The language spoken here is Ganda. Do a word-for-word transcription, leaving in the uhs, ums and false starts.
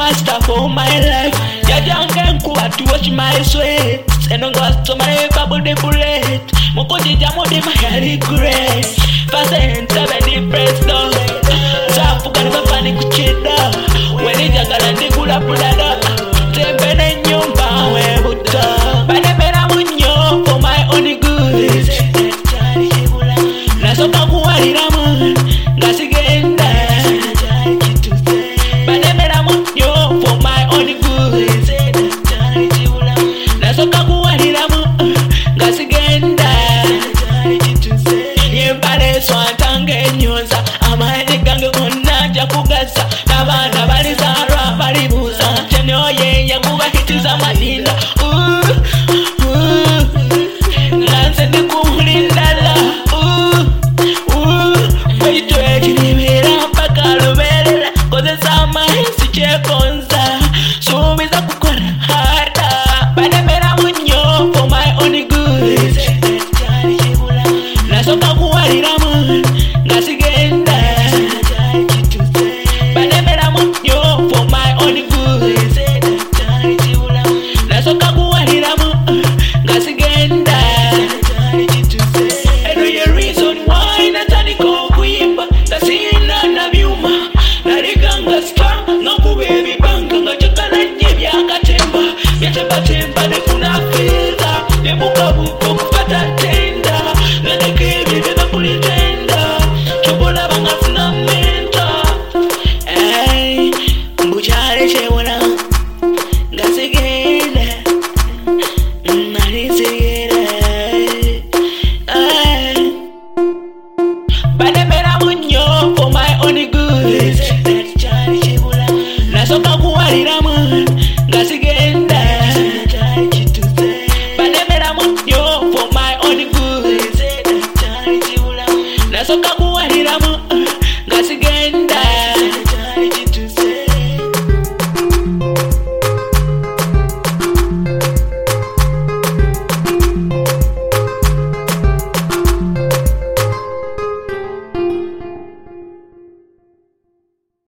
master for my life. Jajangen kuwa to watch my sweat. Senongo to my bubble the bullet. Mokoji jamo de my regret. Fast and seven depressed though. Zafu kanima pani kuchida. Weni jagala ndi kula pulada. Tembe na nyumba we buta. Bade mera munyo for my only good. Nasoka kuwarira mu. Ngasigenda. Bade mera munyo for my only good. Nasoka kuwarira mu. Ngasigenda. Yembale swantange nyoza. Amahedi gange kunaja kugasa. Nabana balizarwa balibuza. Chenyo ye yanguga hitiza madinda. Uh, uh. Nanse ndi kuhulindala. Uh, uh. Waitwe chilibira mpaka lubelela. Koze sama hisi chekonza. Sumiza kukora harda. Bademera munyo for my only good. Nasoka kuwarira mu. Ngasigenda. Bademera munyo for my only good. Nasoka kuwarira mu. Ngasigenda. I know your reason why natani ko kuimba. Tasina na byuma. Nariganga strong. Ngoku baby banga. Ngachakala nye byakatemba. Byatemba temba nefuna feza. Nebuka buko kupata tenda. Nganekebe beba kulitenda. Chobola banga funa menta. Ay, mbuchare chewona. Ngasigenda. Narizigenda. Ay. Bademera munyo for my only good. Nasoka kuwarira